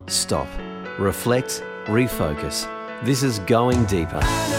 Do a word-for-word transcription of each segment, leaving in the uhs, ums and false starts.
Stop. Reflect. Refocus. This is Going Deeper.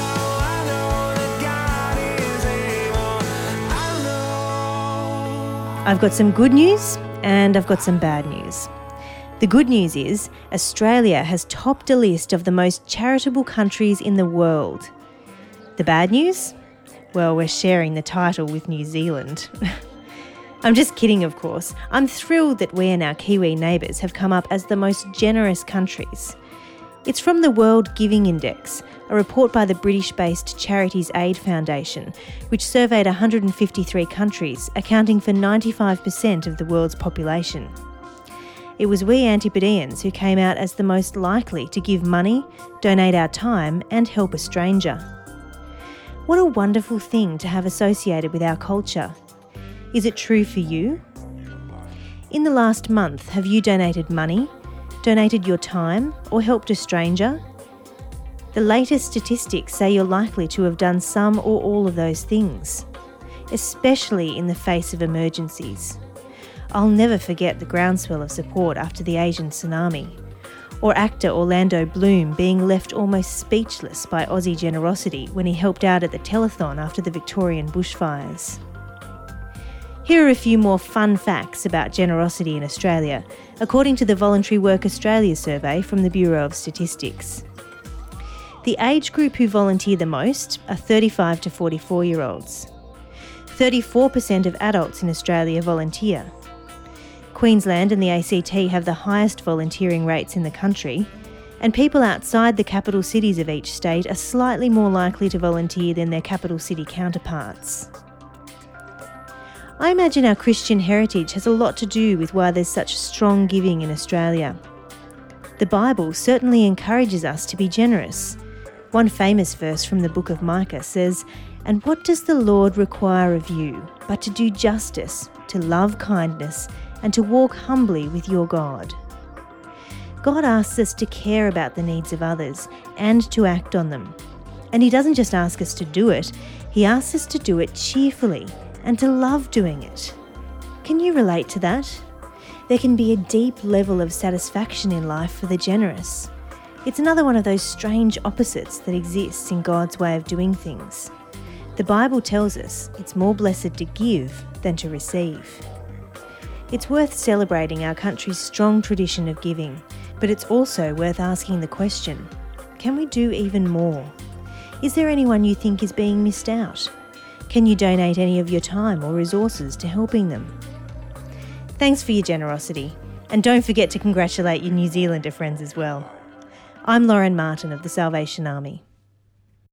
I've got some good news and I've got some bad news. The good news is Australia has topped a list of the most charitable countries in the world. The bad news? Well, we're sharing the title with New Zealand. I'm just kidding, of course. I'm thrilled that we and our Kiwi neighbours have come up as the most generous countries. It's from the World Giving Index, a report by the British-based Charities Aid Foundation, which surveyed one hundred fifty-three countries, accounting for ninety-five percent of the world's population. It was we Antipodeans who came out as the most likely to give money, donate our time and help a stranger. What a wonderful thing to have associated with our culture. Is it true for you? In the last month, have you donated money, donated your time or helped a stranger? The latest statistics say you're likely to have done some or all of those things, especially in the face of emergencies. I'll never forget the groundswell of support after the Asian tsunami, or actor Orlando Bloom being left almost speechless by Aussie generosity when he helped out at the telethon after the Victorian bushfires. Here are a few more fun facts about generosity in Australia, according to the Voluntary Work Australia survey from the Bureau of Statistics. The age group who volunteer the most are thirty-five to forty-four-year-olds. thirty-four percent of adults in Australia volunteer. Queensland and the A C T have the highest volunteering rates in the country, and people outside the capital cities of each state are slightly more likely to volunteer than their capital city counterparts. I imagine our Christian heritage has a lot to do with why there's such strong giving in Australia. The Bible certainly encourages us to be generous. One famous verse from the book of Micah says, "And what does the Lord require of you, but to do justice, to love kindness, and to walk humbly with your God?" God asks us to care about the needs of others and to act on them. And He doesn't just ask us to do it, He asks us to do it cheerfully and to love doing it. Can you relate to that? There can be a deep level of satisfaction in life for the generous. It's another one of those strange opposites that exists in God's way of doing things. The Bible tells us it's more blessed to give than to receive. It's worth celebrating our country's strong tradition of giving, but it's also worth asking the question, can we do even more? Is there anyone you think is being missed out? Can you donate any of your time or resources to helping them? Thanks for your generosity, and don't forget to congratulate your New Zealander friends as well. I'm Lauren Martin of the Salvation Army.